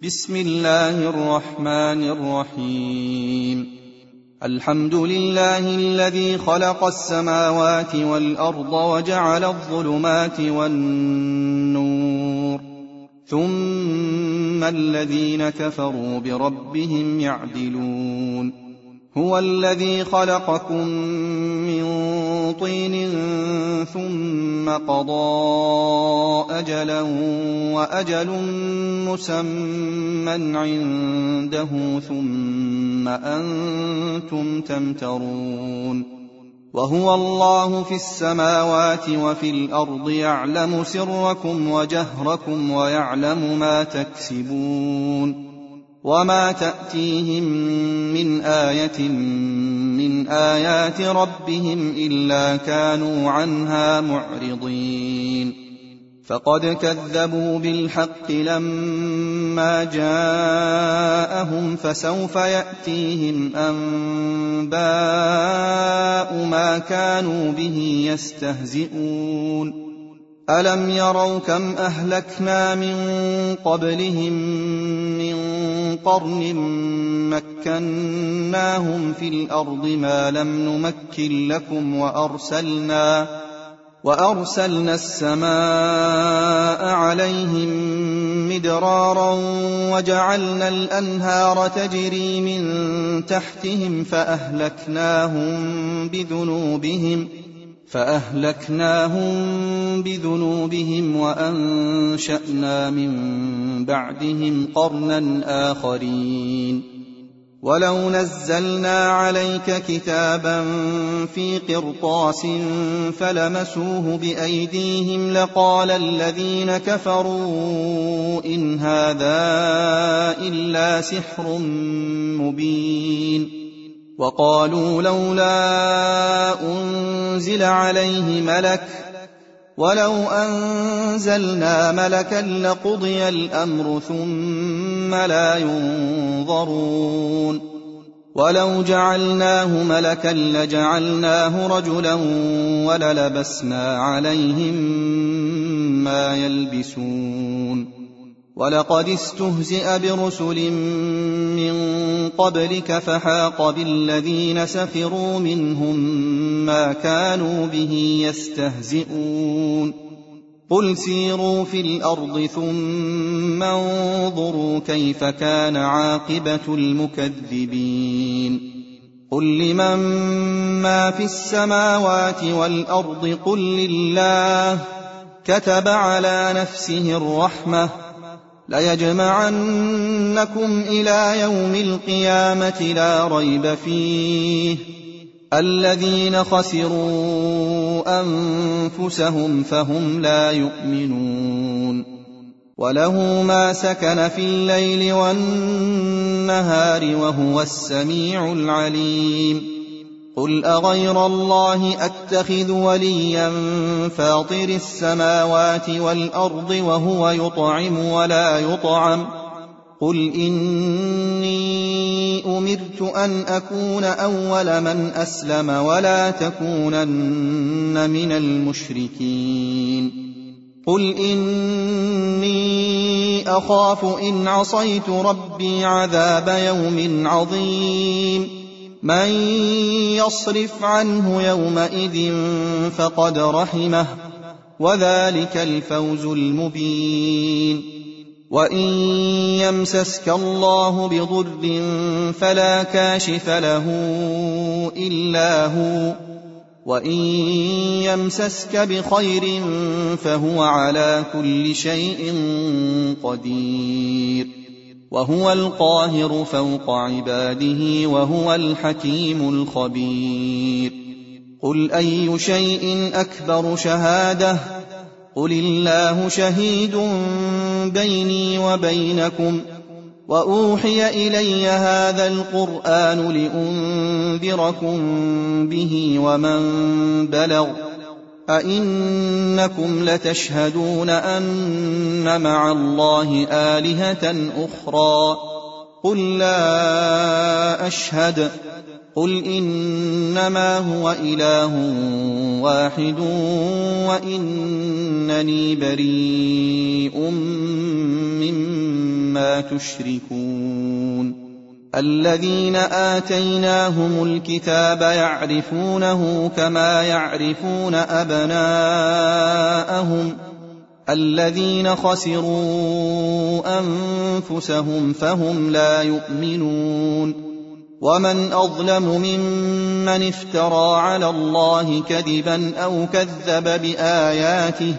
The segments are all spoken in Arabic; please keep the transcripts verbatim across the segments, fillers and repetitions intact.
بسم الله الرحمن الرحيم. الحمد لله الذي خلق السماوات والأرض وجعل الظلمات والنور، ثم الذين كفروا بربهم يعدلون. هو الذي خلقكم من طين ثم قضى أجلا وأجل مسمى عنده ثم أنتم تمترون. وهو الله في السماوات وفي الأرض يعلم سركم وجهركم ويعلم ما تكسبون. وما تأتيهم من آية من آيات ربهم إلا كانوا عنها معرضين. فقد كذبوا بالحق لما جاءهم، فسوف يأتيهم أنباء ما كانوا به يستهزئون. ألم يروا كم أهلكنا من قبلهم من قرن مكناهم في الأرض ما لم نمكن لكم، وأرسلنا, وأرسلنا السماء عليهم مدرارا وجعلنا الأنهار تجري من تحتهم فأهلكناهم بذنوبهم فأهلكناهم بذنوبهم وأنشأنا من بعدهم قرنا آخرين. ولو نزلنا عليك كتابا في قرطاس فلمسوه بأيديهم لقال الذين كفروا إن هذا إلا سحر مبين. وقالوا لولا أنزل عليه ملك، ولو أنزلنا ملكا لقضي الأمر ثم لا ينظرون. ولو جعلناه ملكا لجعلناه رجلا وللبسنا عليهم ما يلبسون. ولقد استهزئ برسل من قبلك فحاق بالذين سخروا منهم ما كانوا به يستهزئون. قل سيروا في الأرض ثم انظروا كيف كان عاقبة المكذبين. قل لمن ما في السماوات والأرض قل لله كتب على نفسه الرحمة ليجمعنكم إلى يوم القيامة لا ريب فيه الذين خسروا أنفسهم فهم لا يؤمنون. وله ما سكن في الليل والنهار وهو السميع العليم. قل أغير الله أتخذ وليا فاطر السماوات والأرض وهو يطعم ولا يطعم. قل إني أمرت أن أكون أول من أسلم ولا تكونن من المشركين. قل إني أخاف إن عصيت ربي عذاب يوم عظيم. من يصرف عنه يومئذ فقد رحمه وذلك الفوز المبين. وإن يمسسك الله بضر فلا كاشف له إلا هو، وإن يمسسك بخير فهو على كل شيء قدير. وهو القاهر فوق عباده وهو الحكيم الخبير. قل أي شيء أكبر شهادة؟ قل الله شهيد بيني وبينكم. وأوحي إلي هذا القرآن لأنذركم به ومن بلغ. أئنكم لتشهدون أن مع الله آلهة أخرى؟ قل لا أشهد. قل إنما هو إله واحد وإنني بريء مما ما تشركون الذين آتيناهم الكتاب يعرفونه كما يعرفون أبناءهم الذين خسروا أنفسهم فهم لا يؤمنون ومن أظلم ممن افترى على الله كذبا أو كذب بآياته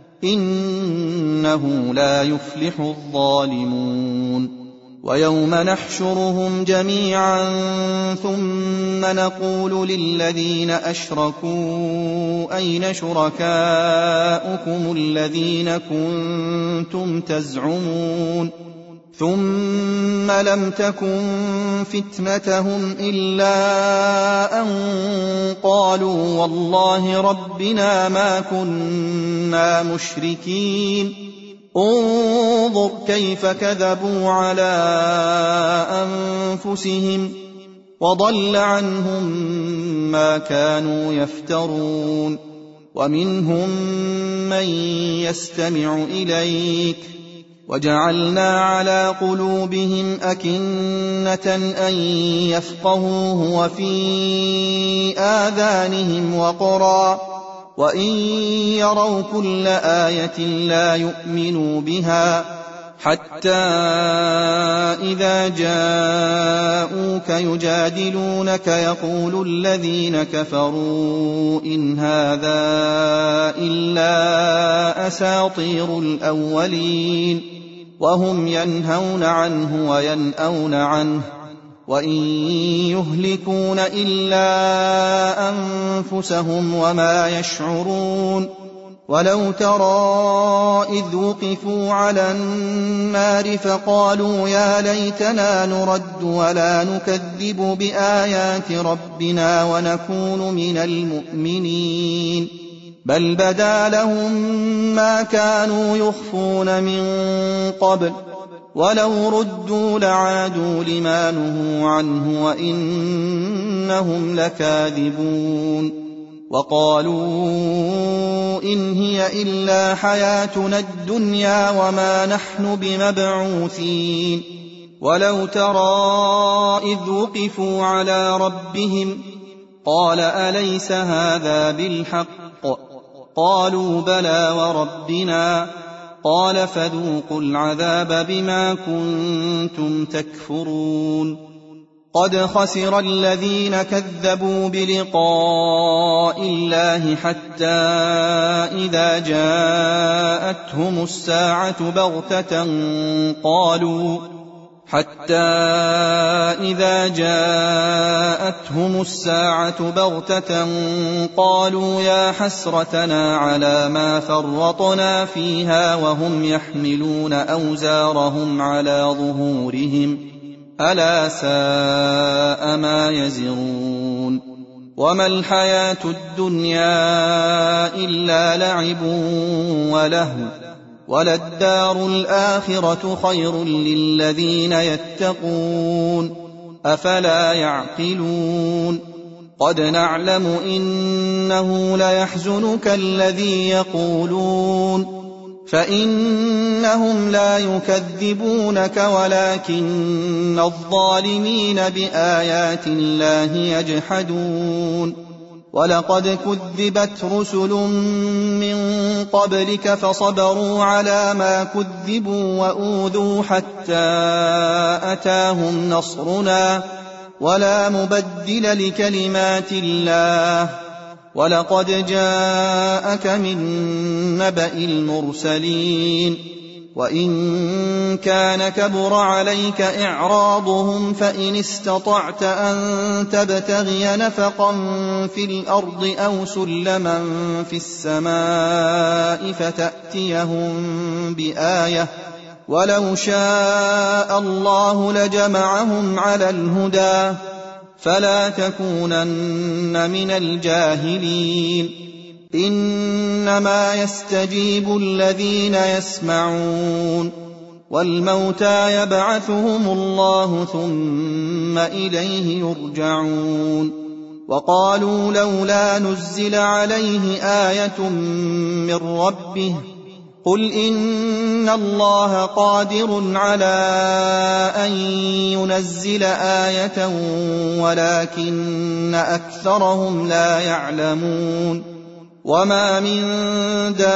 إنه لا يفلح الظالمون ويوم نحشرهم جميعا ثم نقول للذين أشركوا أين شركاؤكم الذين كنتم تزعمون ثم لم تكن فتنتهم إلا أن قالوا والله ربنا ما كنا مشركين انظر كيف كذبوا على أنفسهم وضل عنهم ما كانوا يفترون ومنهم من يستمع إليك وجعلنا على قلوبهم أكنة أن يفقهوه وفي آذانهم وقرا وإن يروا كل آية لا يؤمنوا بها حتى إذا جاءوك يجادلونك يقول الذين كفروا إن هذا إلا أساطير الأولين وهم ينهون عنه وينأون عنه وإن يهلكون إلا أنفسهم وما يشعرون ولو ترى إذ وقفوا على النار فقالوا يا ليتنا نرد ولا نكذب بآيات ربنا ونكون من المؤمنين بل بدا لهم ما كانوا يخفون من قبل ولو ردوا لعادوا لما نهوا عنه وإنهم لكاذبون وقالوا إن هي إلا حياتنا الدنيا وما نحن بمبعوثين ولو ترى إذ وقفوا على ربهم قال أليس هذا بالحق قالوا بلى وربنا قال فذوقوا العذاب بما كنتم تكفرون قد خسر الذين كذبوا بلقاء الله حتى إذا جاءتهم الساعة بغتة قالوا حتى إذا جاءتهم الساعة بغتة قالوا يا حسرتنا على ما فرطنا فيها وهم يحملون أوزارهم على ظهورهم ألا ساء ما يزرون وما الحياة الدنيا إلا لعب ولهو وللدار الآخرة خير للذين يتقون أفلا يعقلون قد نعلم إنه ليحزنك الذي يقولون فإنهم لا يكذبونك ولكن الظالمين بآيات الله يجحدون ولقد كذبت رسل من قبلك فصبروا على ما كذبوا وأوذوا حتى أتاهم نصرنا ولا مبدل لكلمات الله ولقد جاءك من نبأ المرسلين وإن كان كبر عليك إعراضهم فإن استطعت أن تبتغي نفقا في الأرض أو سلما في السماء فتأتيهم بآية ولو شاء الله لجمعهم على الهدى فلا تكونن من الجاهلين إنما يستجيب الذين يسمعون والموتى يبعثهم الله ثم إليه يرجعون وقالوا لولا نزل عليه آية من ربه قل إن الله قادر على أن ينزل آية ولكن أكثرهم لا يعلمون وما من دابة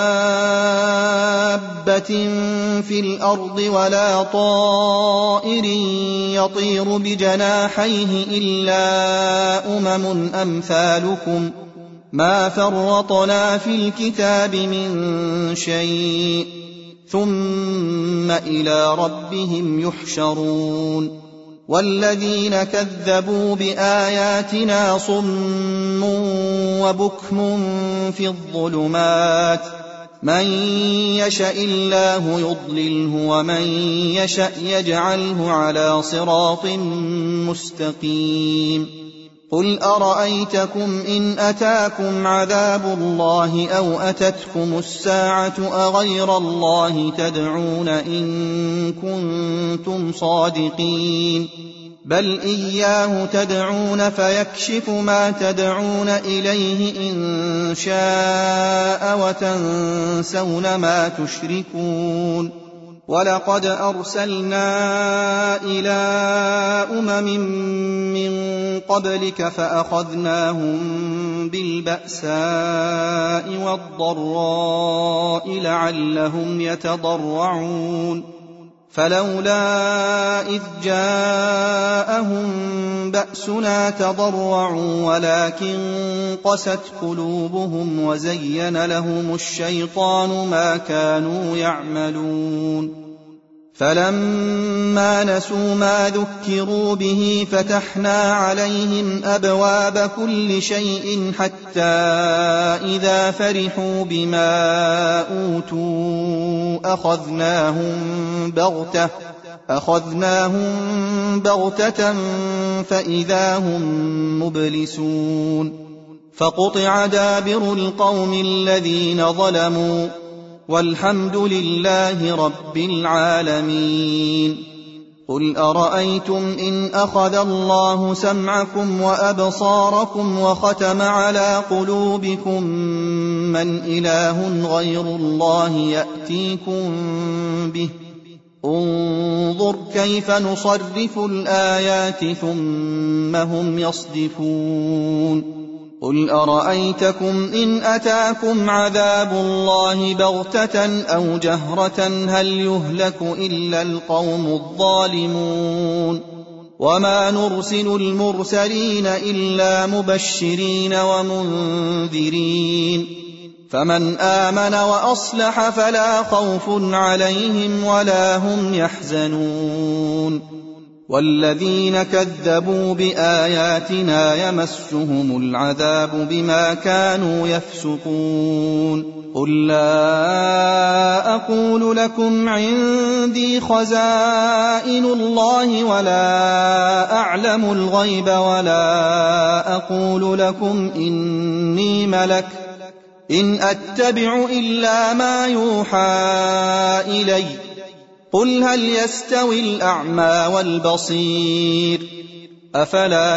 في الأرض ولا طائر يطير بجناحيه إلا أمم أمثالكم ما فرطنا في الكتاب من شيء ثم إلى ربهم يحشرون والذين كذبوا بآياتنا صم وبكم في الظلمات من يشاء الله يضلله ومن يشاء يجعله على صراط مستقيم قل أرأيتكم إن أتاكم عذاب الله أو أتتكم الساعة أغير الله تدعون إن كنتم صادقين بل إياه تدعون فيكشف ما تدعون إليه إن شاء وتنسون ما تشركون ولقد أرسلنا إلى أمم من قبلك فأخذناهم بالبأساء والضراء لعلهم يتضرعون فلولا إذ جاءهم بأسنا تضرعوا ولكن قست قلوبهم وزين لهم الشيطان ما كانوا يعملون فلما نسوا ما ذكروا به فتحنا عليهم أبواب كل شيء حتى إذا فرحوا بما أوتوا أخذناهم بغتة أخذناهم بغتة فإذا هم مبلسون فقطع دابر القوم الذين ظلموا والحمد لله رب العالمين قل أرأيتم إن أخذ الله سمعكم وأبصاركم وختم على قلوبكم من إله غير الله يأتيكم به انظر كيف نصرف الآيات ثم هم يصدفون قل أرأيتكم إن أتاكم عذاب الله بغتة أو جهرة هل يهلك إلا القوم الظالمون وما نرسل المرسلين إلا مبشرين ومنذرين فمن آمن وأصلح فلا خوف عليهم ولا هم يحزنون والذين كذبوا بآياتنا يمسهم العذاب بما كانوا يفسقون قل لا أقول لكم عندي خزائن الله ولا أعلم الغيب ولا أقول لكم إني ملك إن أتبع إلا ما يوحى إلي قل هل يستوي الأعمى والبصير أفلا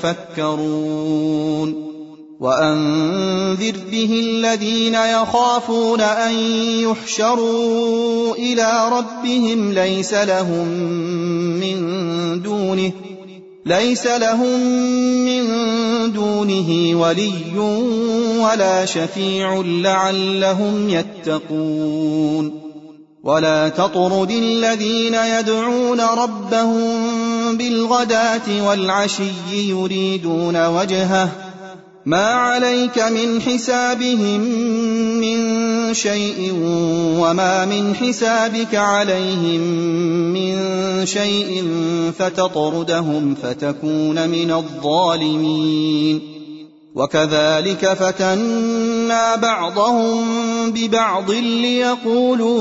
تتفكرون وأنذر به الذين يخافون أن يحشروا إلى ربهم ليس لهم من دونه ليس لهم من دونه ولي ولا شفيع لعلهم يتقون ولا تطرد الذين يدعون ربهم بالغداة والعشي يريدون وجهه ما عليك من حسابهم من شيء وما من حسابك عليهم من شيء فتطردهم فتكون من الظالمين وكذلك فتنا بعضهم ببعض ليقولوا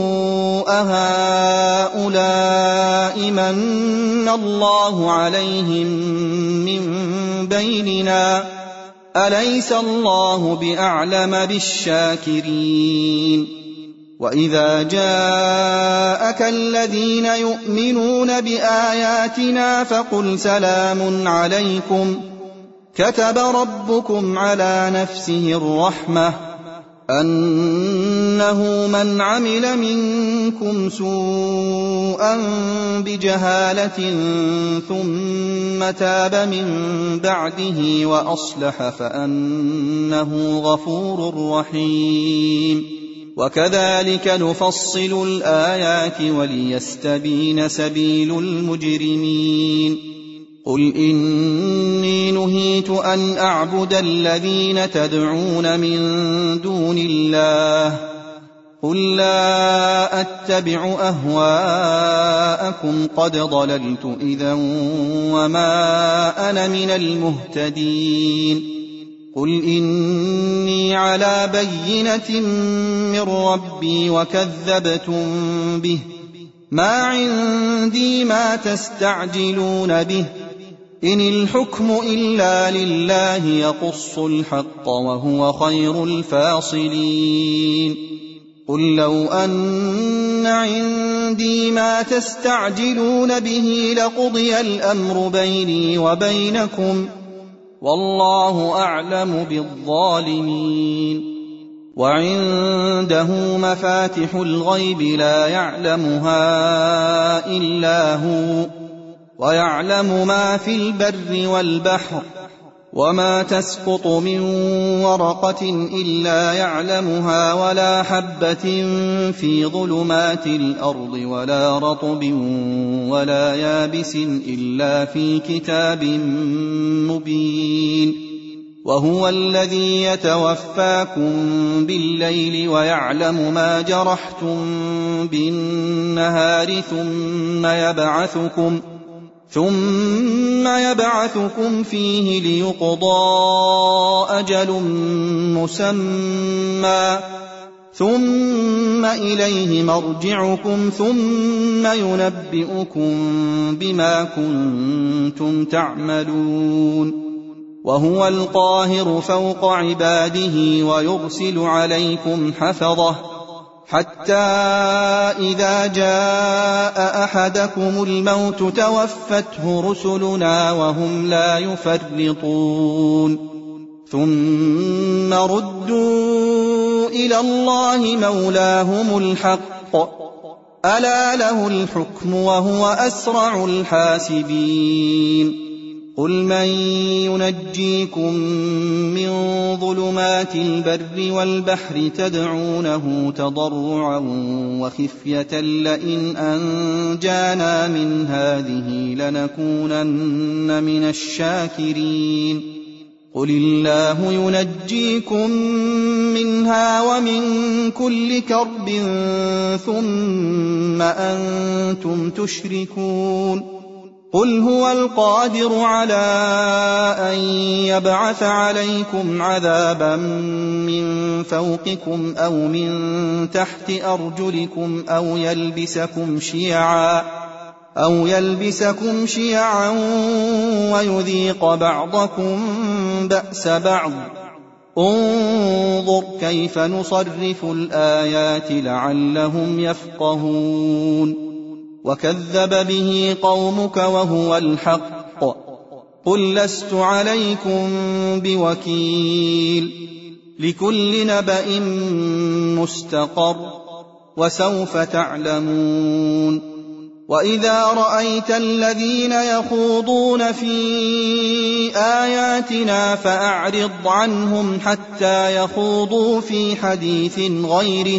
أهؤلاء من الله عليهم من بيننا أليس الله بأعلم بالشاكرين وإذا جاءك الذين يؤمنون بآياتنا فقل سلام عليكم كتب ربكم على نفسه الرحمة أنه من عمل منكم سوءا بجهالة ثم تاب من بعده وأصلح فأنه غفور رحيم. وكذلك نفصل الآيات وليستبين سبيل المجرمين. قل إني نهيت أن أعبد الذين تدعون من دون الله قل لا أتبع أهواءكم قد ضللت إذا وما أنا من المهتدين. قل إني على بينة من ربي وكذبتم به ما عندي ما تستعجلون به إن الحكم إلا لله يقص الحق وهو خير الفاصلين. قل لو أن عندي ما تستعجلون به لقضي الأمر بيني وبينكم والله أعلم بالظالمين. وعنده مفاتح الغيب لا يعلمها إلا هو ويعلم ما في البر والبحر وما تسقط من ورقة إلا يعلمها ولا حبة في ظلمات الأرض ولا رطب ولا يابس إلا في كتاب مبين. وهو الذي يتوفاكم بالليل ويعلم ما جرحتم بالنهار ثم يبعثكم ثم يبعثكم فيه ليقضى أجل مسمى ثم إليه مرجعكم ثم ينبئكم بما كنتم تعملون. وهو القاهر فوق عباده ويرسل عليكم حفظه حتى إذا جاء أحدكم الموت توفته رسلنا وهم لا يفرطون ثم ردوا إلى الله مولاهم الحق ألا له الحكم وهو أسرع الحاسبين. قل من ينجيكم من ظلمات البر والبحر تدعونه تضرعا وخفية لئن أنجانا من هذه لنكونن من الشاكرين. قل الله ينجيكم منها ومن كل كرب ثم أنتم تشركون. قل هو القادر على أن يبعث عليكم عذابا من فوقكم أو من تحت أرجلكم أو يلبسكم شيعا أو يلبسكم شيعا ويذيق بعضكم بأس بعض. انظر كيف نصرف الآيات لعلهم يفقهون. وكذب به قومك وهو الحق قل لست عليكم بوكيل لكل نبأ مستقر وسوف تعلمون. وإذا رأيت الذين يخوضون في آياتنا فأعرض عنهم حتى يخوضوا في حديث غيره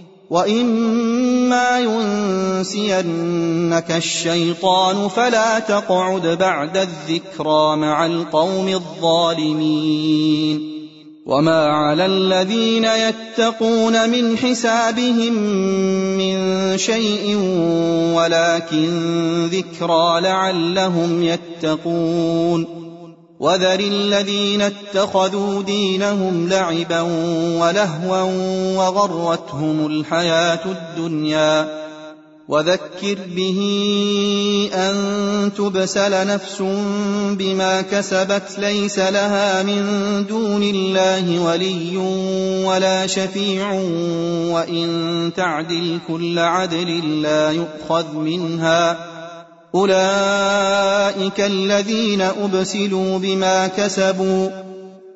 وإما ينسينك الشيطان فلا تقعد بعد الذكرى مع القوم الظالمين. وما على الذين يتقون من حسابهم من شيء ولكن ذكرى لعلهم يتقون. وذر الذين اتخذوا دينهم لعبا ولهوا وغرتهم الحياة الدنيا وذكر به أن تبسل نفس بما كسبت ليس لها من دون الله ولي ولا شفيع وإن تعدل كل عدل لا يؤخذ منها أولئك الذين أبسلوا بما كسبوا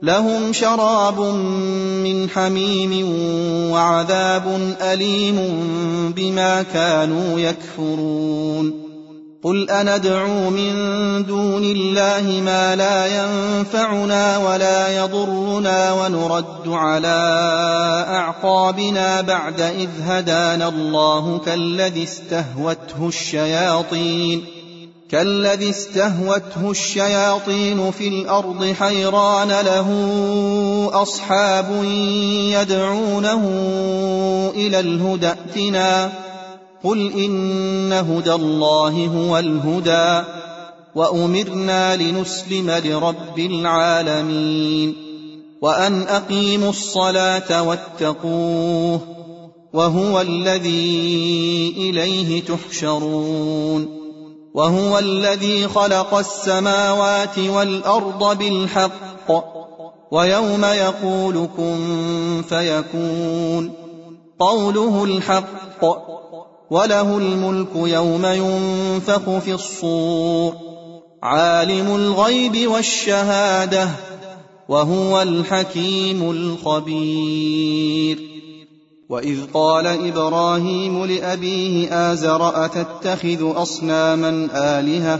لهم شراب من حميم وعذاب أليم بما كانوا يكفرون قل أندعو من دون الله ما لا ينفعنا ولا يضرنا ونرد على أعقابنا بعد إذ هدانا الله كالذي استهوته الشياطين كالذي استهوته الشياطين في الأرض حيران له أصحاب يدعونه إلى الهدى ائتنا قل إن هدى الله هو الهدى وأمرنا لنسلم لرب العالمين وأن أقيموا الصلاة واتقوه وهو الذي إليه تحشرون وهو الذي خلق السماوات والأرض بالحق ويوم يقول كن فيكون قوله الحق وله الملك يوم ينفخ في الصور عالم الغيب والشهادة وهو الحكيم الخبير وإذ قال إبراهيم لأبيه آزر أتتخذ أصناما آلهة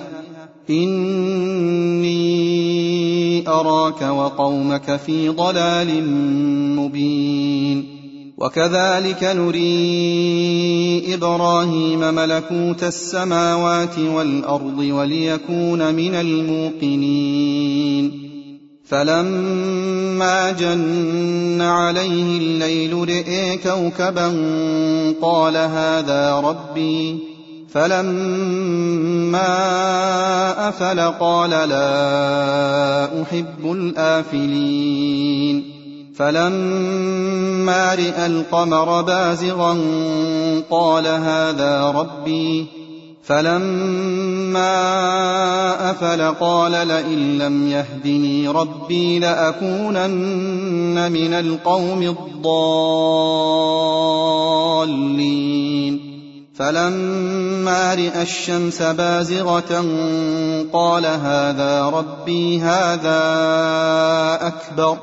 إني أراك وقومك في ضلال مبين وكذلك نري إبراهيم ملكوت السماوات والأرض وليكون من الموقنين فلما جن عليه الليل رئي كوكبا قال هذا ربي فلما أفل قال لا أحب الآفلين فلما رأى القمر بازغا قال هذا ربي فلما أفل قال لئن لم يهدني ربي لأكونن من القوم الضالين فلما رأى الشمس بازغة قال هذا ربي هذا أكبر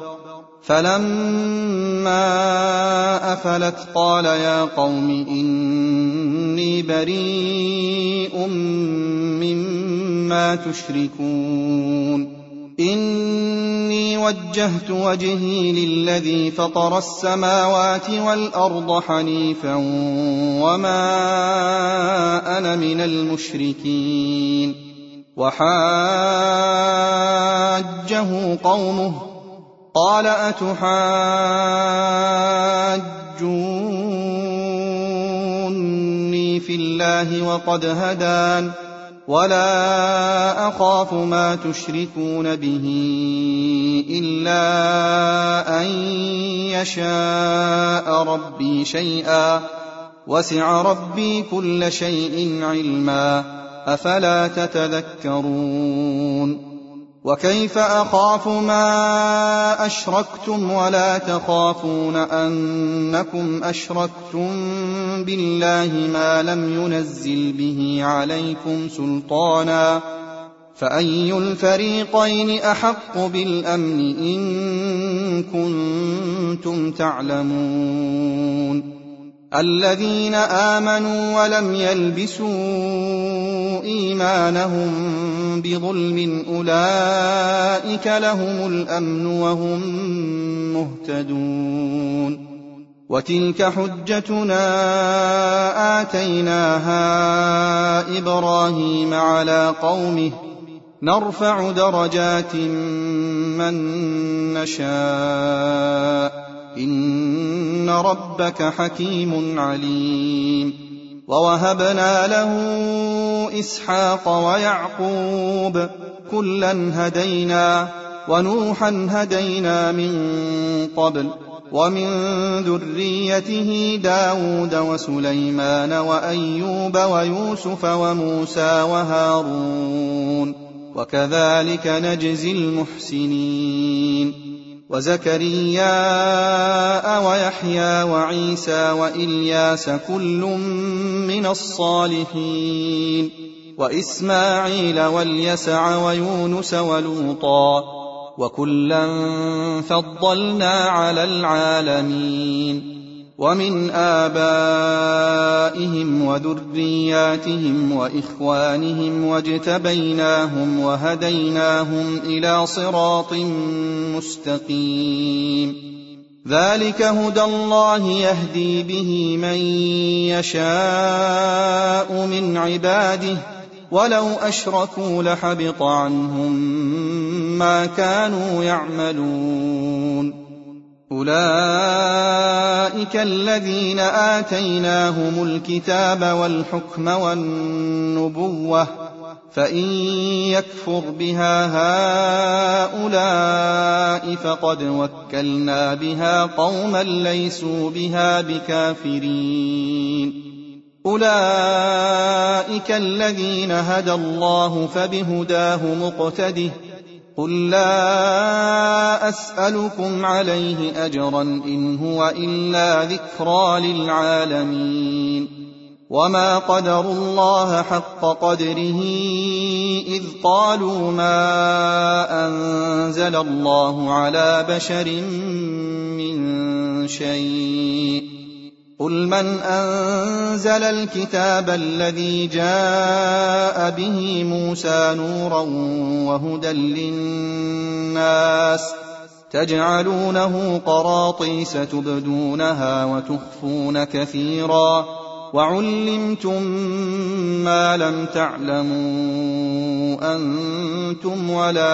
فلما أفلت قال يا قوم إني بريء مما تشركون إني وجهت وجهي للذي فطر السماوات والأرض حنيفا وما أنا من المشركين وحاجه قومه قال أتحاجوني في الله وقد هدان ولا أخاف ما تشركون به إلا أن يشاء ربي شيئا وسع ربي كل شيء علما أفلا تتذكرون وكيف أخاف ما أشركتم ولا تخافون أنكم أشركتم بالله ما لم ينزل به عليكم سلطانا فأي الفريقين أحق بالأمن إن كنتم تعلمون الذين آمنوا ولم يلبسوا إيمانهم بظلم أولئك لهم الأمن وهم مهتدون وتلك حجتنا آتيناها إبراهيم على قومه نرفع درجات من نشاء إن ربك حكيم عليم ووهبنا له إسحاق ويعقوب كلا هدينا ونوحا هدينا من قبل ومن ذريته داود وسليمان وأيوب ويوسف وموسى وهارون وكذلك نجزي المحسنين وزكريا ويحيى وعيسى وإلياس كل من الصالحين وإسماعيل واليسع ويونس ولوطا وكلا فضلنا على العالمين ومن آبائهم وذرياتهم وإخوانهم واجتبيناهم وهديناهم إلى صراط مستقيم ذلك هدى الله يهدي به من يشاء من عباده ولو أشركوا لحبط عنهم ما كانوا يعملون أولئك الذين آتيناهم الكتاب والحكم والنبوة فإن يكفر بها هؤلاء فقد وكلنا بها قوما ليسوا بها بكافرين أولئك الذين هدى الله فبهداه مقتده قل لا أسألكم عليه أجرا إن هو إلا ذكرى للعالمين وما قدروا الله حق قدره إذ قالوا ما أنزل الله على بشر من شيء قل من أنزل الكتاب الذي جاء به موسى نورا وهدى للناس تجعلونه قراطيس تبدونها وتخفون كثيرا وعلمتم ما لم تعلموا أنتم ولا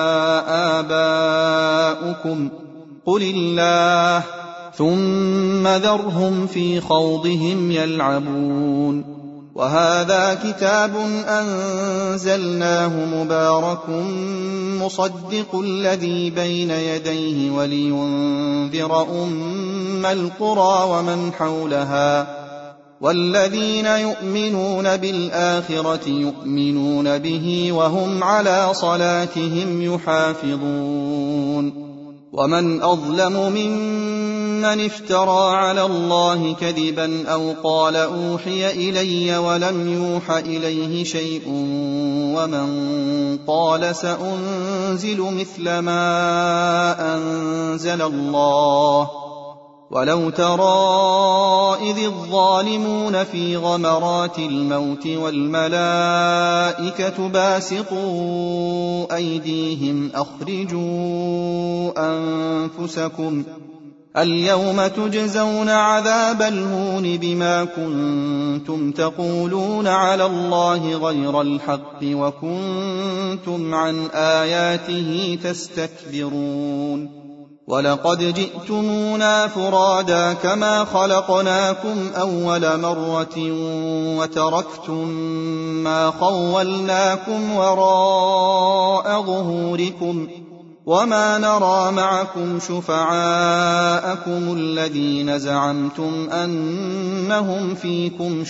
آباؤكم قل الله ثم ذرهم في خوضهم يلعبون وهذا كتاب أنزلناه مبارك مصدق الذي بين يديه ولينذر أم القرى ومن حولها والذين يؤمنون بالآخرة يؤمنون به وهم على صلاتهم يحافظون ومن أظلم ممن افترى على الله كذبا أو قال أوحي إلي ولم يوح إليه شيء ومن قال سأنزل مثل ما أنزل الله ولو ترى إذ الظالمون في غمرات الموت والملائكة باسطوا أيديهم أخرجوا أنفسكم اليوم تجزون عذاب الهون بما كنتم تقولون على الله غير الحق وكنتم عن آياته تستكبرون ولقد جئتمونا فرادا كما خلقناكم أول مرة وتركتم ما خولناكم وراء ظهوركم وما نرى معكم شفعاءكم الذين زعمتم أنهم فيكم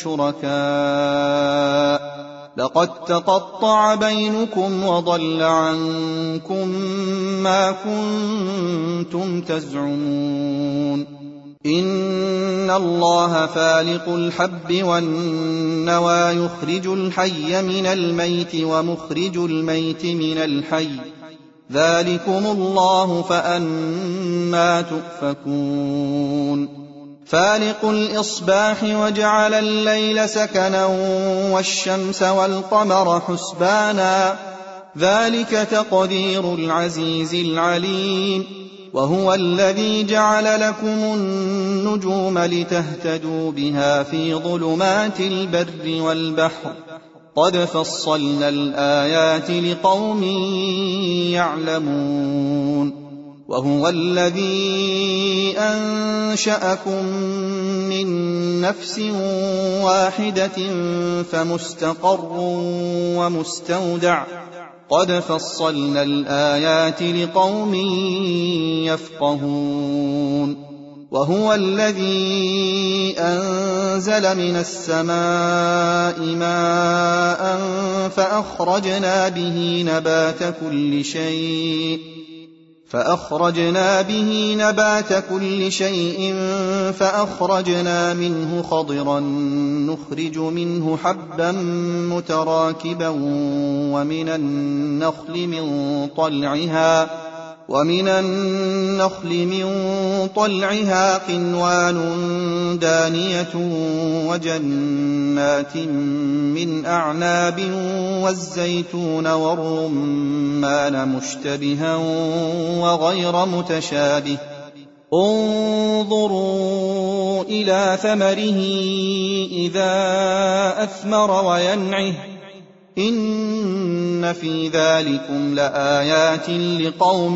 شركاء لقد تقطع بينكم وضل عنكم ما كنتم تزعمون إن الله فالق الحب والنوى يخرج الحي من الميت ومخرج الميت من الحي ذلكم الله فأنى تؤفكون فالق الإصباح وجعل الليل سكنا والشمس والقمر حسبانا ذلك تقدير العزيز العليم وهو الذي جعل لكم النجوم لتهتدوا بها في ظلمات البر والبحر قد فصلنا الآيات لقوم يعلمون وهو الذي أنشأكم من نفس واحدة فمستقر ومستودع قد فصلنا الآيات لقوم يفقهون وهو الذي أنزل من السماء ماء فأخرجنا به نبات كل شيء فأخرجنا به نبات كل شيء فأخرجنا منه خضرا نخرج منه حبا متراكبا ومن النخل من طلعها ومن النخل من طلعها قنوان دانية وجنات من أعناب والزيتون والرمان مشتبها وغير متشابه انظروا إلى ثمره إذا أثمر وينعه إن في ذلكم لآيات لقوم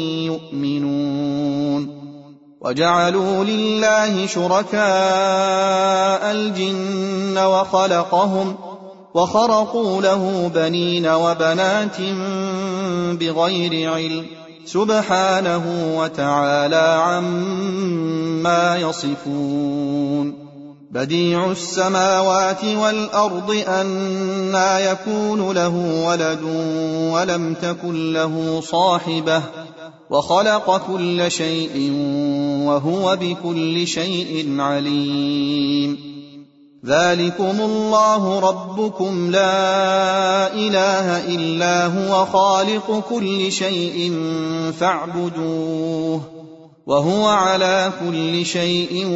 يؤمنون وجعلوا لله شركاء الجن وخلقهم وخرقوا له بنين وبنات بغير علم سبحانه وتعالى عما يصفون بديع السماوات والأرض أنى يكون له ولد ولم تكن له صاحبة وخلق كل شيء وهو بكل شيء عليم ذلكم الله ربكم لا إله إلا هو خالق كل شيء فاعبدوه وهو على كل شيء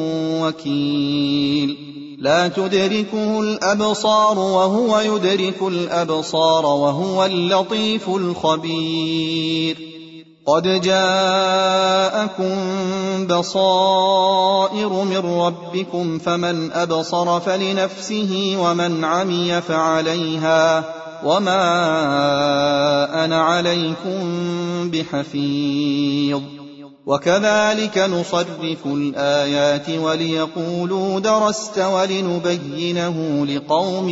وكيل لا تدركه الأبصار وهو يدرك الأبصار وهو اللطيف الخبير قد جاءكم بصائر من ربكم فمن أبصر فلنفسه ومن عمي فعليها وما أنا عليكم بحفيظ وكذلك نصرف الآيات وليقولوا درست ولنبينه لقوم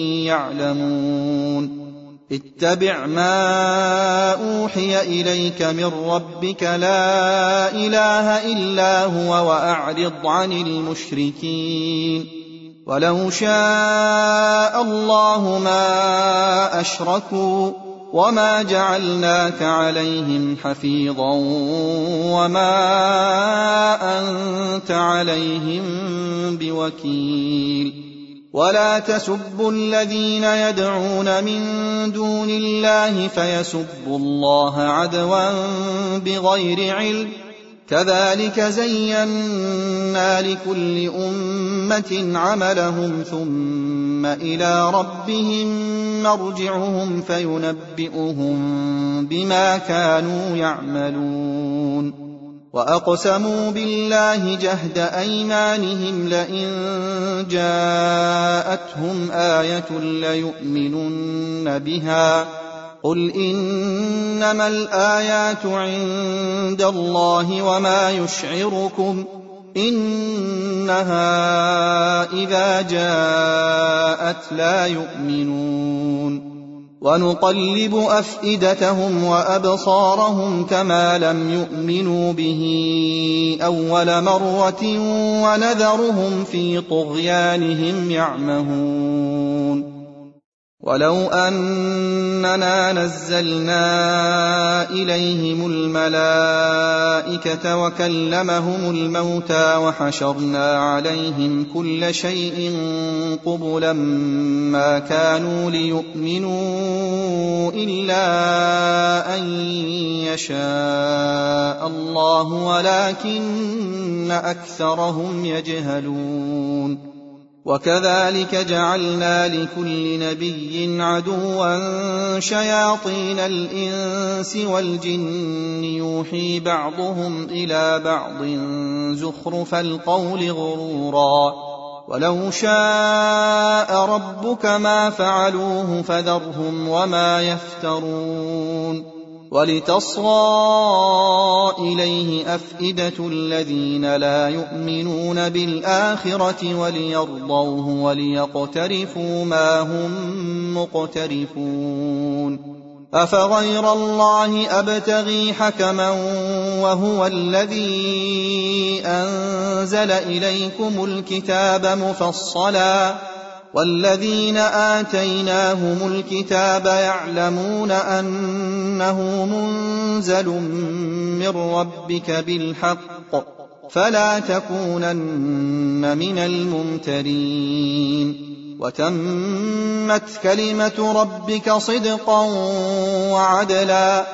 يعلمون اتبع ما أوحي إليك من ربك لا إله إلا هو وأعرض عن المشركين ولو شاء الله ما أشركوا وما جعلناك عليهم حفيظا وما أنت عليهم بوكيل ولا تسبوا الذين يدعون من دون الله فيسبوا الله عدوا بغير علم كذلك زينا لكل أمة عملهم ثم إلى ربهم مرجعهم فينبئهم بما كانوا يعملون وأقسموا بالله جهد أيمانهم لئن جاءتهم آية ليؤمنن بها قل إنما الآيات عند الله وما يشعركم إنها إذا جاءت لا يؤمنون ونقلب أفئدتهم وأبصارهم كما لم يؤمنوا به أول مرة ونذرهم في طغيانهم يعمهون ولو أننا نزلنا إليهم الملائكة وكلمهم الموتى وحشرنا عليهم كل شيء قبلا ما كانوا ليؤمنوا إلا أن يشاء الله ولكن أكثرهم يجهلون وكذلك جعلنا لكل نبي عدوا شياطين الإنس والجن يوحي بعضهم إلى بعض زخرف القول غرورا ولو شاء ربك ما فعلوه فذرهم وما يفترون ولتصغى إليه أفئدة الذين لا يؤمنون بالآخرة وليرضوه وليقترفوا ما هم مقترفون أفغير الله أبتغي حكما وهو الذي أنزل إليكم الكتاب مفصلا والذين آتيناهم الكتاب يعلمون أنه منزل من ربك بالحق فلا تكونن من الممترين وتمت كلمة ربك صدقا وعدلا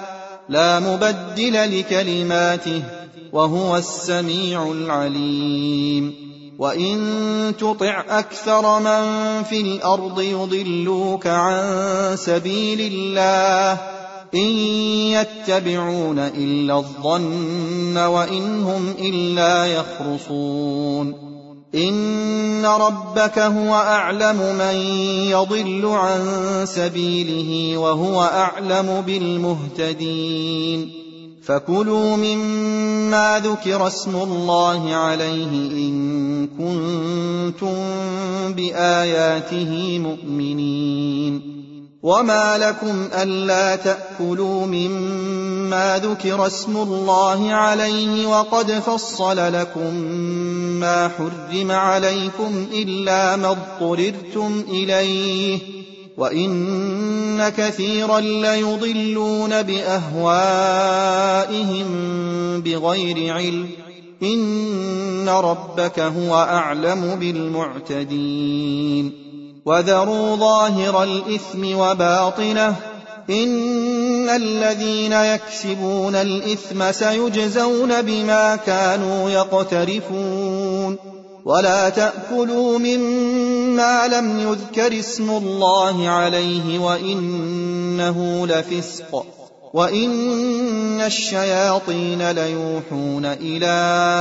لا مبدل لكلماته وهو السميع العليم. وإن تطع أكثر من في الأرض يضلوك عن سبيل الله إن يتبعون إلا الظن وإن هم إلا يخرصون. إن ربك هو أعلم من يضل عن سبيله وهو أعلم بالمهتدين. فكلوا مما ذكر اسم الله عليه إن كنتم بآياته مؤمنين. وما لكم ألا تأكلوا مما ذكر اسم الله عليه وقد فصل لكم ما حرم عليكم إلا ما اضطررتم إليه وإن كثيرا ليضلون بأهوائهم بغير علم إن ربك هو أعلم بالمعتدين. وذروا ظاهر الإثم وباطنه إن الذين يكسبون الإثم سيجزون بما كانوا يقترفون. ولا تأكلوا مما لم يذكر اسم الله عليه وإنه لفسق وإن الشياطين ليوحون إلى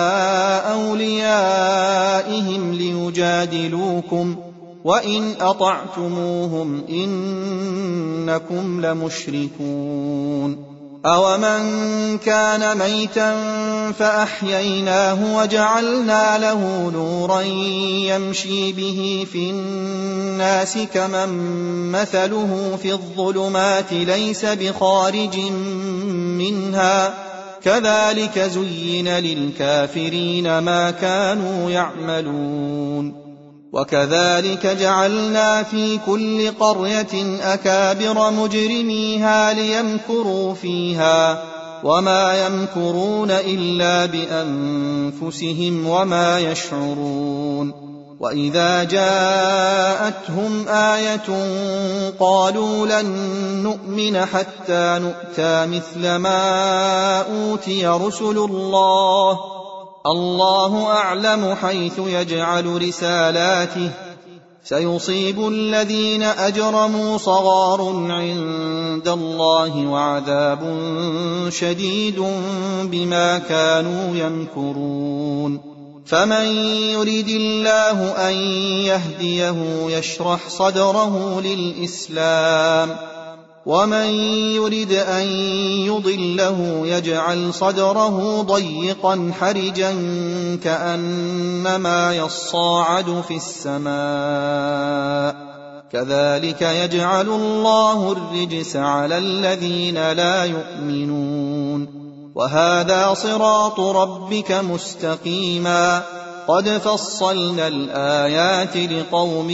أوليائهم ليجادلوكم وإن أطعتموهم إنكم لمشركون. أومن كان ميتا فأحييناه وجعلنا له نورا يمشي به في الناس كمن مثله في الظلمات ليس بخارج منها كذلك زين للكافرين ما كانوا يعملون. وكذلك جعلنا في كل قرية أكابر مجرميها ليمكروا فيها وما يمكرون إلا بأنفسهم وما يشعرون. وإذا جاءتهم آية قالوا لن نؤمن حتى نؤتى مثل ما أوتي رسل الله الله أعلم حيث يجعل رسالاته سيصيب الذين أجرموا صغار عند الله وعذاب شديد بما كانوا يمكرون. فمن يريد الله أن يهديه يشرح صدره للإسلام ومن يريد أن يضله يجعل صدره ضيقا حرجا كأنما يصاعد في السماء كذلك يجعل الله الرجس على الذين لا يؤمنون. وهذا صراط ربك مستقيما قد فصلنا الآيات لقوم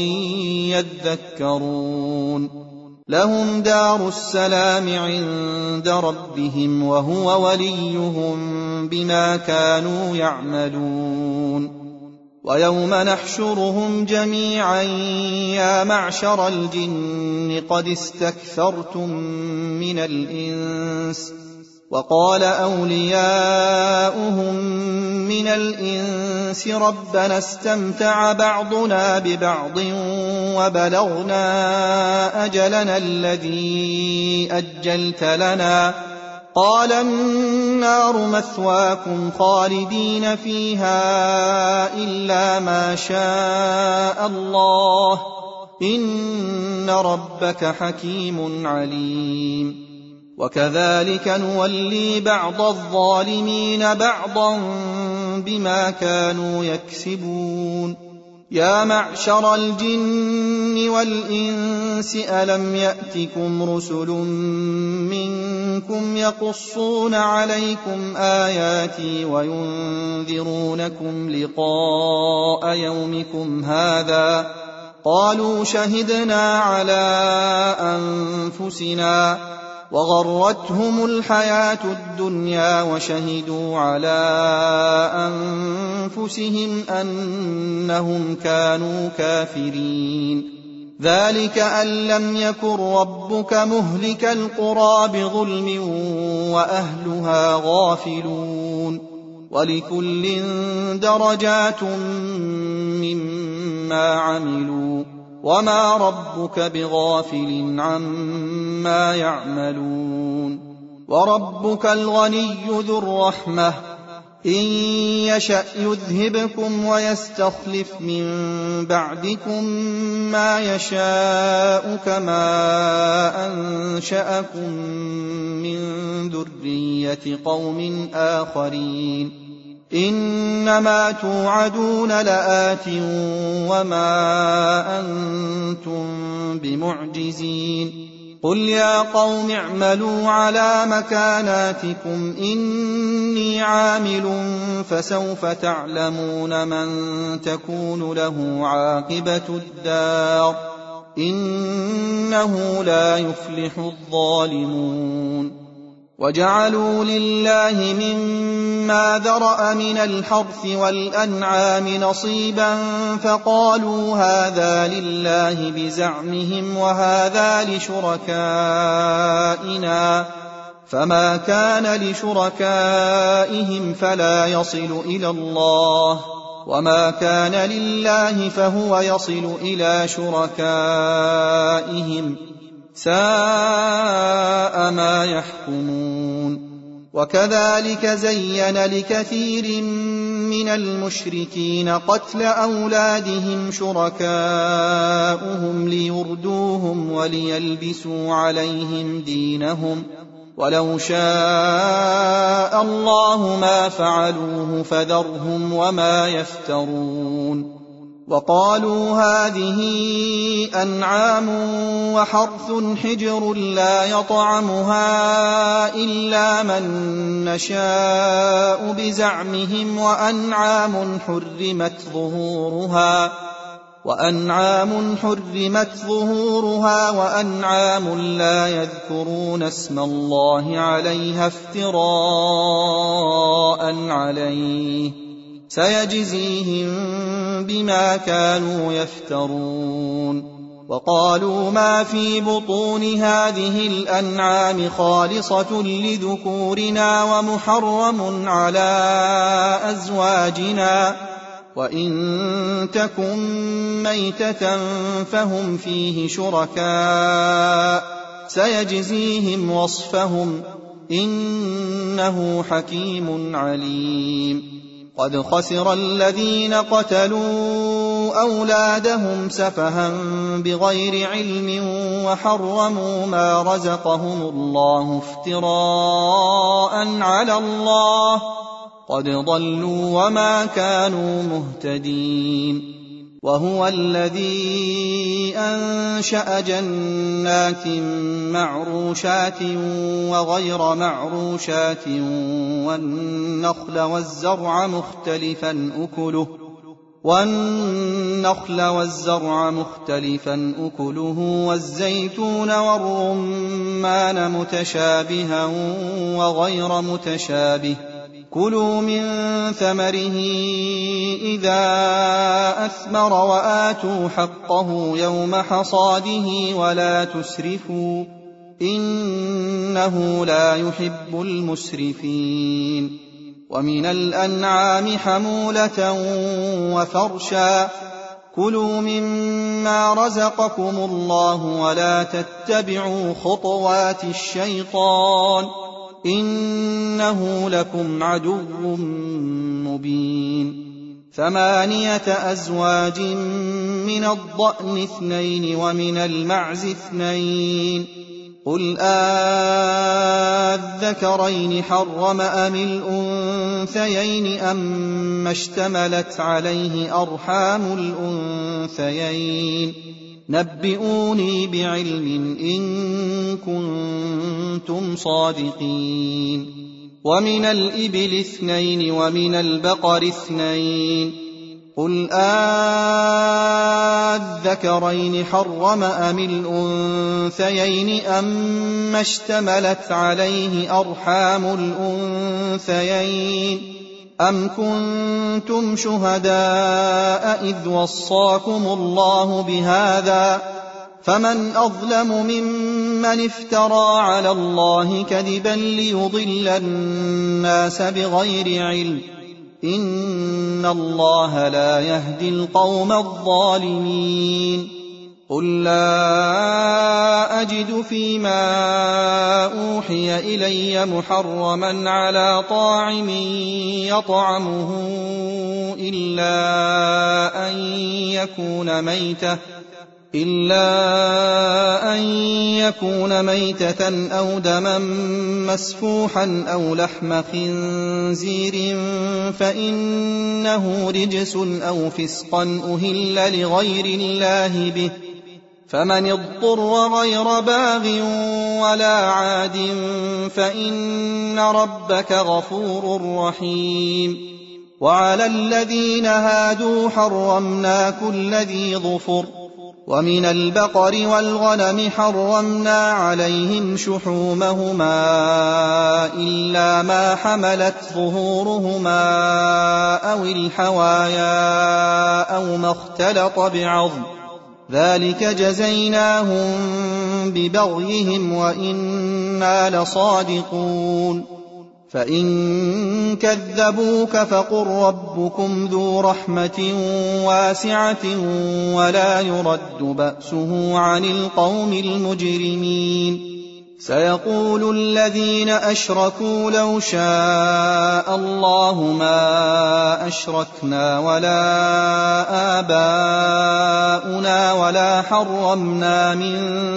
يذكرون. لهم دار السلام عند ربهم وهو وليهم بما كانوا يعملون. ويوم نحشرهم جميعا يا معشر الجن قد استكثرتم من الإنس وقال أولياؤهم من الإنس ربنا استمتع بعضنا ببعض وبلغنا أجلنا الذي أجلت لنا قال النار مثواكم خالدين فيها إلا ما شاء الله إن ربك حكيم عليم. وكذلك نولي بعض الظالمين بعضا بما كانوا يكسبون. يا معشر الجن والإنس ألم يأتكم رسل منكم يقصون عليكم آياتي وينذرونكم لقاء يومكم هذا قالوا شهدنا على أنفسنا وغرتهم الحياة الدنيا وشهدوا على أنفسهم أنهم كانوا كافرين. ذلك أن لم يكن ربك مهلك القرى بظلم وأهلها غافلون ولكل درجات مما عملوا وما ربك بغافل عما يعملون وربك الغني ذو الرحمة إن يشأ يذهبكم ويستخلف من بعدكم ما يشاء كما أنشأكم من ذرية قوم آخرين إنما توعدون لآت وما أنتم بمعجزين قل يا قوم اعملوا على مكاناتكم إني عامل فسوف تعلمون من تكون له عاقبة الدار إنه لا يفلح الظالمون وجعلوا لله مما ذرأ من الحرث والأنعام نصيبا فقالوا هذا لله بزعمهم وهذا لشركائنا فما كان لشركائهم فلا يصل إلى الله وما كان لله فهو يصل إلى شركائهم ساء ما يحكمون وكذلك زين لكثير من المشركين قتل أولادهم شركاؤهم ليردوهم وليلبسوا عليهم دينهم ولو شاء الله ما فعلوه فذرهم وما يفترون وقالوا هذه أنعام وحرث حجر لا يطعمها إلا من نشاء بزعمهم وأنعام حرمت ظهورها وأنعام حرمت ظهورها وأنعام لا يذكرون اسم الله عليها افتراء عليه سيجزيهم بما كانوا يفترون وقالوا ما في بطون هذه الأنعام خالصة لذكورنا ومحرم على أزواجنا وإن تكن ميتة فهم فيه شركاء سيجزيهم وصفهم إنه حكيم عليم قد خسر الذين قتلوا أولادهم سفها بغير علم وحرموا ما رزقهم الله افتراء على الله قد ضلوا وما كانوا مهتدين وهو الذي أنشأ جنات معروشات وغير معروشات والنخل والزرع مختلفا أكله والنخل والزرع مختلفا أكله والزيتون والرمان متشابها وغير متشابه كلوا من ثمره إذا أثمر وآتوا حقه يوم حصاده ولا تسرفوا إنه لا يحب المسرفين ومن الأنعام حمولة وفرشا كلوا مما رزقكم الله ولا تتبعوا خطوات الشيطان إنه لكم عدو مبين ثمانية أزواج من الضأن اثنين ومن المعز اثنين قل آذكرين حرم أم الأنثيين أم اشتملت عليه أرحام الأنثيين نبئوني بعلم إن كنتم صادقين ومن الإبل اثنين ومن البقر اثنين قل آذكرين حرم أم الأنثيين أم اشتملت عليه أرحام الأنثيين أم كنتم شهداء إذ وصاكم الله بهذا فمن أظلم ممن افترى على الله كذبا ليضل الناس بغير علم، إن الله لا يهدي القوم الظالمين. قل لا أجد فيما أوحي إلي محرما على طاعم يطعمه إلا أن يكون ميتة إلا أن يكون ميتة أو دما مسفوحا أو لحم خنزير فإنه رجس أو فسقا أهل لغير الله به، فمن اضطر غير باغ ولا عاد فإن ربك غفور رحيم. وعلى الذين هادوا حرمنا كل ذي ظفر، ومن البقر والغنم حرمنا عليهم شحومهما إلا ما حملت ظهورهما أو الحوايا أو ما اختلط بعظم، ذلك جزيناهم ببغيهم وإنا لصادقون. فإن كذبوك فقل ربكم ذو رحمة واسعة ولا يرد بأسه عن القوم المجرمين. سيقول الذين أشركوا لو شاء الله ما أشركنا ولا آباؤنا ولا حرمنا من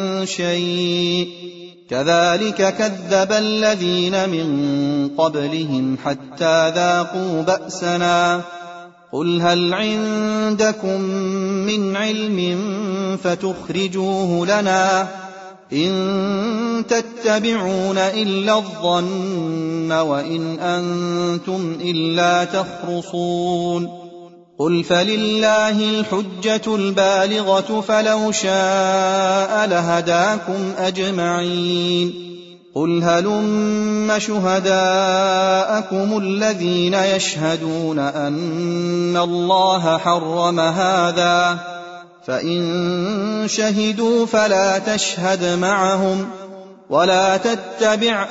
شيء، كذلك كذب الذين من قبلهم حتى ذاقوا بأسنا. قل هل عندكم من علم فتخرجوه لنا؟ إن تتبعون إلا الظن وإن أنتم إلا تخرصون. قل فلله الحجة البالغة فلو شاء لهداكم أجمعين. قل هلم شهداءكم الذين يشهدون أن الله حرم هذا، فإن شهدوا فلا تشهد معهم ولا تتبع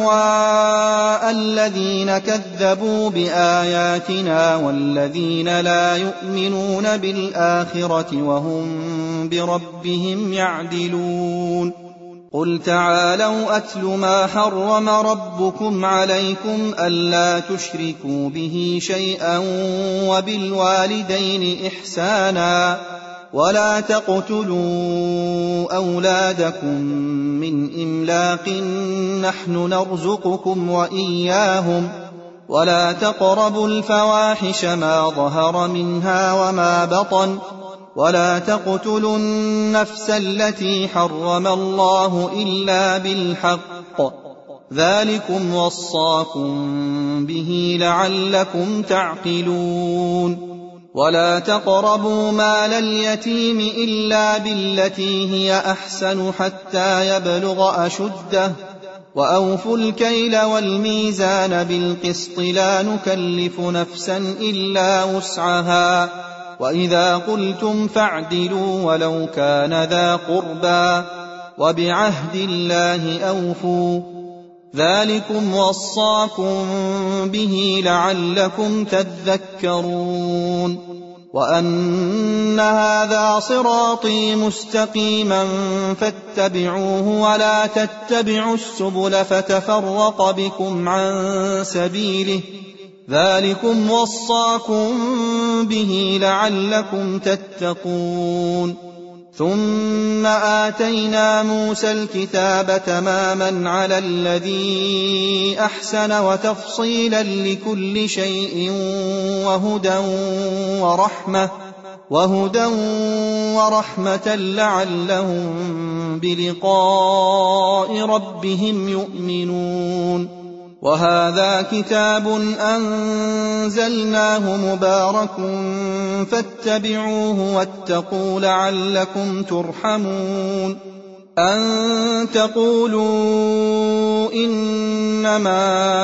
أهواء الذين كذبوا بآياتنا والذين لا يؤمنون بالآخرة وهم بربهم يعدلون. قل تعالوا أتل ما حرم ربكم عليكم ألا تشركوا به شيئا وبالوالدين إحسانا ولا تقتلوا أولادكم من إملاق نحن نرزقكم وإياهم ولا تقربوا الفواحش ما ظهر منها وما بطن ولا تقتلوا النفس التي حرم الله إلا بالحق، ذلكم وصاكم به لعلكم تعقلون. ولا تقربوا مال اليتيم إلا بالتي هي أحسن حتى يبلغ أشده، وأوفوا الكيل والميزان بالقسط لا نكلف نفسا إلا وسعها، وإذا قلتم فاعدلوا ولو كان ذا قربى، وبعهد الله أوفوا، ذلكم وصاكم به لعلكم تذكرون. وأن هذا صراطي مستقيما فاتبعوه ولا تتبعوا السبل فتفرق بكم عن سبيله، ذلكم وصاكم به لعلكم تتقون. ثم آتينا موسى الكتاب تماما على الذي أحسن وتفصيلا لكل شيء وهدى ورحمة وهدى ورحمة لعلهم بلقاء ربهم يؤمنون. وهذا كتاب أنزلناه مبارك فاتبعوه واتقوا لعلكم ترحمون. أن تقولوا إنما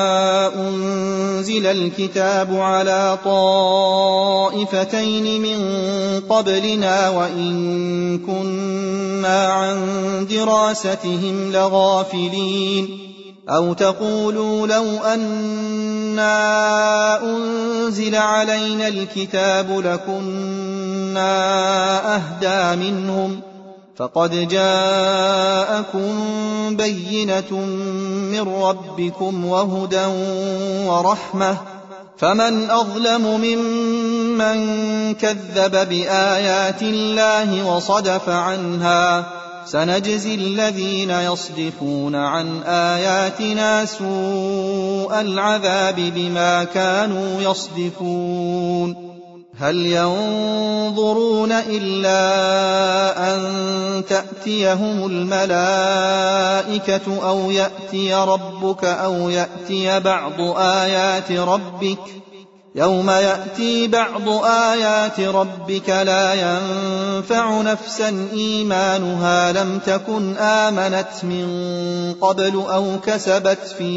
أنزل الكتاب على طائفتين من قبلنا وإن كنا عن دراستهم لغافلين أو تقولوا لو أنا أنزل علينا الكتاب لكنا أهدى منهم فقد جاءكم بينة من ربكم وهدى ورحمة فمن أظلم ممن كذب بآيات الله وصدف عنها سنجزي الذين يصدفون عن آياتنا سوء العذاب بما كانوا يصدفون هل ينظرون إلا أن تأتيهم الملائكة أو يأتي ربك أو يأتي بعض آيات ربك يوم يأتي بعض آيات ربك لا ينفع نفسا إيمانها لم تكن آمنت من قبل أو كسبت في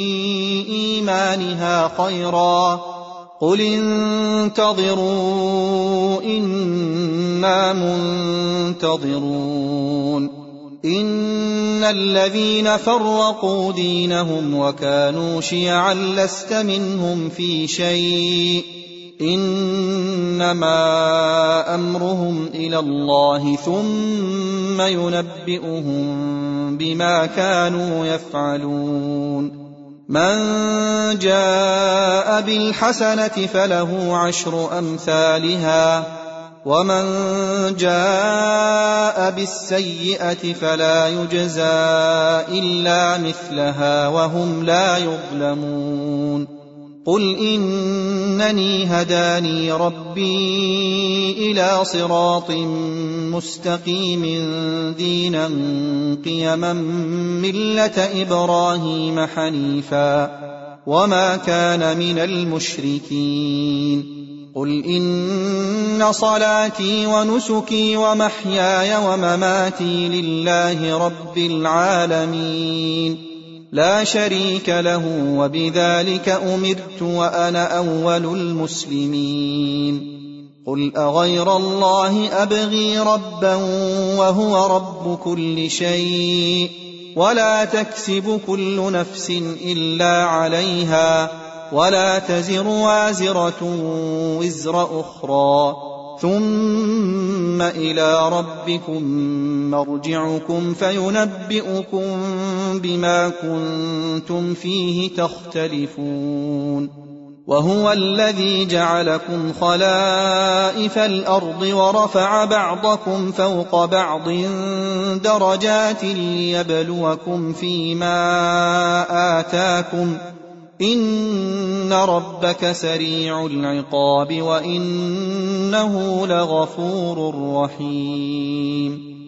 إيمانها خيرا قل انتظروا إنا منتظرون إن الذين فرقوا دينهم وكانوا شيعا لست منهم في شيء إنما أمرهم إلى الله ثم ينبئهم بما كانوا يفعلون من جاء بالحسنة فله عشر أمثالها ومن جاء بالسيئة فلا يجزى إلا مثلها وهم لا يظلمون قل إنني هداني ربي إلى صراط مستقيم دينا قيما ملة إبراهيم حنيفا وما كان من المشركين قل إن صلاتي ونسكي ومحياي ومماتي لله رب العالمين لا شريك له وبذلك أمرت وأنا أول المسلمين قل أغير الله أبغي ربا وهو رب كل شيء ولا تكسب كل نفس إلا عليها ولا تزر وازرة وزر أخرى ثم إلى ربكم مرجعكم فينبئكم بما كنتم فيه تختلفون وهو الذي جعلكم خلائف الأرض ورفع بعضكم فوق بعض درجات ليبلوكم فيما آتاكم إن ربك سريع العقاب وإنه لغفور رحيم